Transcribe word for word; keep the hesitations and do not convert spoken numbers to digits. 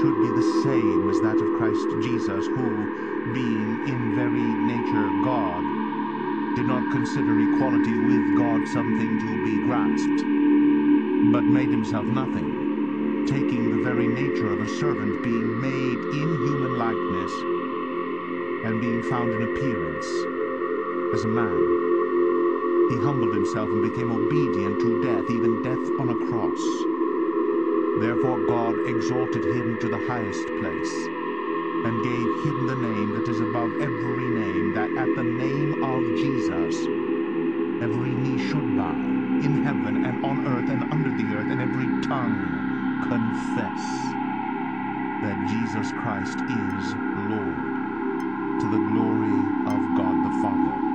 should be the same as that of Christ Jesus, who, being in very nature God, did not consider equality with God something to be grasped, but made himself nothing, taking the very nature of a servant, being made in human likeness, and being found in appearance as a man. He humbled himself and became obedient to death, even death on a cross. Therefore God exalted him to the highest place, and gave him the name that is above every name, that at the name of Jesus every knee should bow, in heaven and on earth and under the earth, and every tongue confess that Jesus Christ is Lord, to the glory of God the Father.